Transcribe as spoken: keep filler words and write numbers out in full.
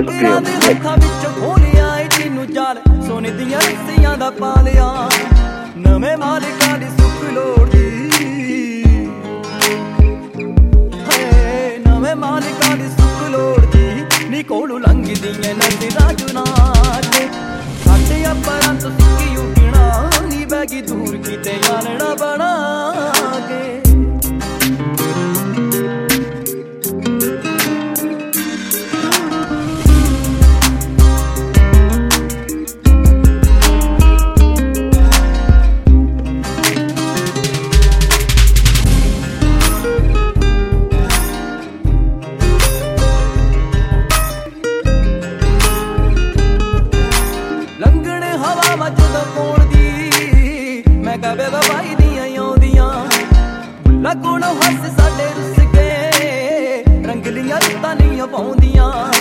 ਫਕੀਰਾਂ ਦੇ ਹੱਥਾਂ ਵਿੱਚੋਂ ਖੋਲਿਆ ਏ ਤੈਨੂੰ ਜਾਲ ਸੋਨੇ ਦੀਆਂ ਰੱਸੀਆਂ ਦਾ ਪਾ ਲਿਆ ਨਵੇਂ ਮਾਲਿਕਾਂ ਦੀ ਸੁੱਖ ਲੋੜਦੀ ਹਏ ਨਵੇਂ ਮਾਲਿਕਾਂ ਦੀ ਸੁੱਖ ਲੋੜਦੀ ਨੀ ਕੋਲੋਂ ਲੰਘਦੀਆਂ ਨਜ਼ਰਾਂ ਜੁਨਾਹ ਤੇ ਸਾਡੇ ਆਪਰਾਂ ਤੋਂ ਸਿੱਕੀ ਉੱਠਣਾ ਨੀ ਬੈਗੀ ਦੂਰ ਕਿਤੇ ਆਲਣਾ ਬਣਾ ਕੇ ਕਵੇ ਬਾਈ ਦੀਆਂ ਆਉਂਦੀਆਂ ਲੱਗਣੋਂ ਹੱਸ ਸਾਡੇ ਰੁੱਸ ਕੇ ਰੰਗਲੀਆਂ ਰੁੱਤਾਂ ਨਹੀਂ ਪਾਉਂਦੀਆਂ